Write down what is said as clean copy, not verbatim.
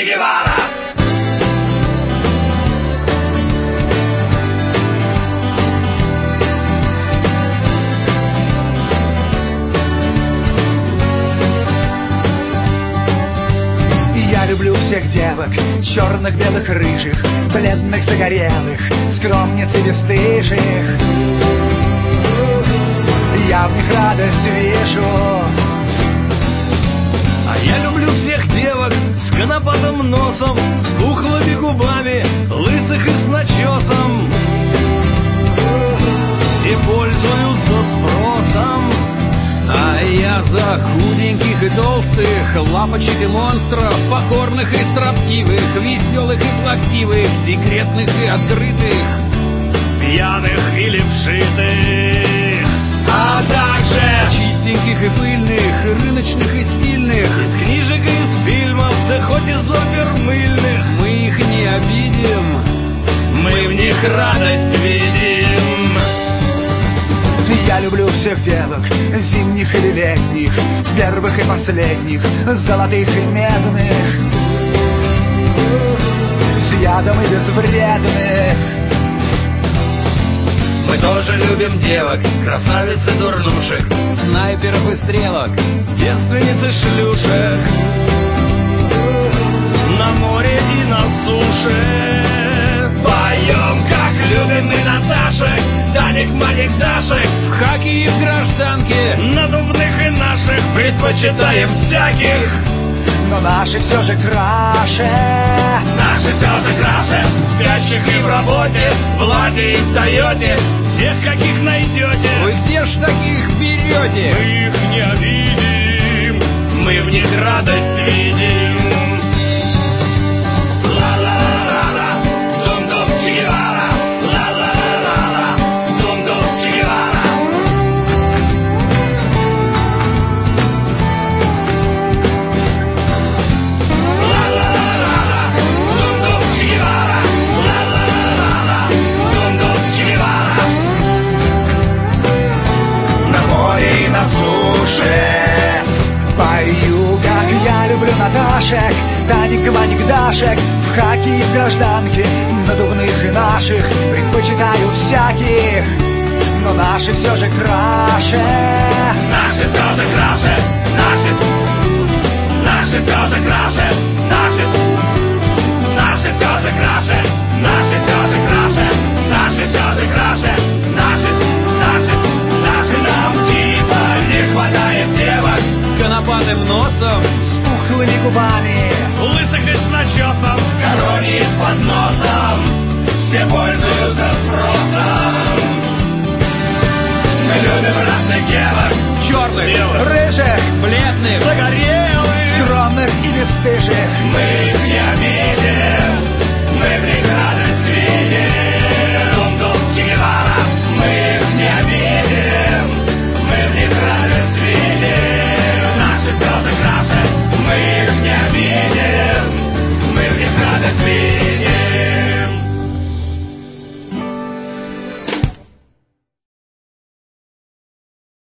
Че Гевара. Я люблю всех девок, черных, белых, рыжих, бледных, загорелых, скромниц и бесстыжих. Я в них радость вижу. А я люблю всех девок с конопатым носом, с пухлыми губами, лысых и с начесом. Все пользуются спросом, а я за худеньких и толстых, лапочек и монстров, покорных и строптивых, веселых и плаксивых, секретных и открытых, пьяных или вшитых, а также чистеньких и пыльных, рыночных и стильных, из книжек и из фильмов, да хоть из опер мыльных. Мы их не обидим, мы в них радость видим. Я люблю всех девок, зимних или летних, первых и последних, золотых и медных, с ядом и безвредных. Мы тоже любим девок, красавиц и дурнушек, снайперов и стрелок, девственниц и шлюшек, на море и на суше. Поем, как любим мы Наташек, Даник, Маник, Дашек, в хаке и в гражданке, надувных и наших, предпочитаем всяких, но наши все же краше. Наши все же краше, спящих и в работе, в Ладе и в Тойоте, всех каких найдете. Вы где ж таких берете? Мы их не обидим, мы в них радость видим. Ла-ла-ла-ла, дум-дум Че Гевара. Ла-ла-ла-ла, дум-дум Че Гевара. Ла-ла-ла-ла, дум-дум Че Гевара. Ла-ла-ла-ла, дум-дум Че Гевара. На море и на суше пою, как я люблю Наташек, Таник, Маник, Дашек, в хаке и в гражданке, надувных и наших, предпочитаю всяких, но наши все же краше. Наши все же краше, наши все же краше, наши все же краше, наши все же краше, наши все же краше, наши нам типа не хватает девок с конопатым носом, С пухлыми губами, лысых и с начесом, в короне и с подносом, все пользуются спросом.